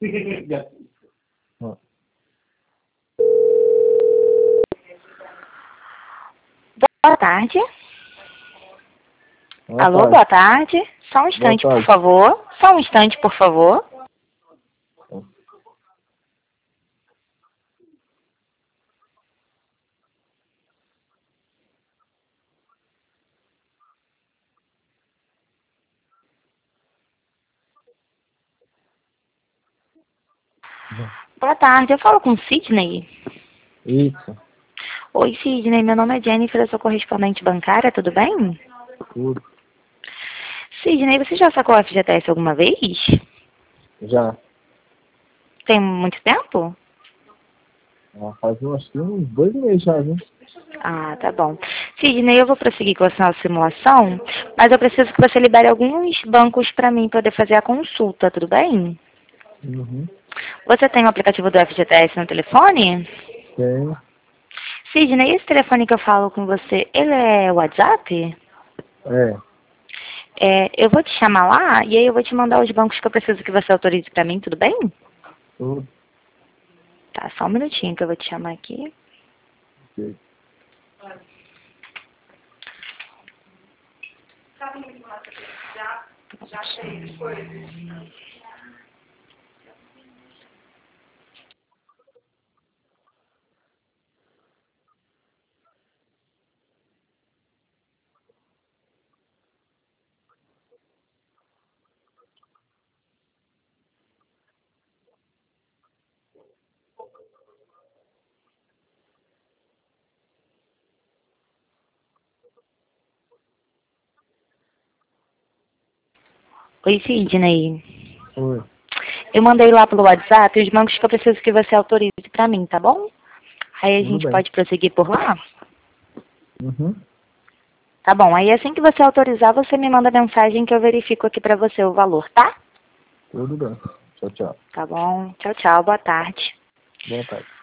Ó. Boa tarde. Boa Alô, tarde. boa tarde. Só um instante, Boa por tarde. favor. Só um instante, por favor. Boa tarde, eu falo com o Sidney. Isso. Oi, Sidney, meu nome é Jennifer, eu sou correspondente bancária, tudo bem? Tudo. Sidney, você já sacou a FGTS alguma vez? Já. Tem muito tempo? Faz acho que uns 2 meses já, viu? Ah, tá bom. Sidney, eu vou prosseguir com a sua simulação, mas eu preciso que você libere alguns bancos para mim poder fazer a consulta, tudo bem? Uhum. Você tem o aplicativo do FGTS no telefone? Tem. Sidney, esse telefone que eu falo com você, ele é WhatsApp? É. Eu vou te chamar lá e aí eu vou te mandar os bancos que eu preciso que você autorize para mim, tudo bem? Tudo. Tá, só um minutinho que eu vou te chamar aqui. Ok. Oi, Sidney. Oi. Eu mandei lá pelo WhatsApp os bancos que eu preciso que você autorize para mim, tá bom? Aí a Tudo gente bem. pode prosseguir por lá? Uhum. Tá bom, aí assim que você autorizar, você me manda mensagem que eu verifico aqui pra você o valor, tá? Tudo bem. Tchau, tchau. Tá bom. Tchau, tchau. Boa tarde. Boa tarde.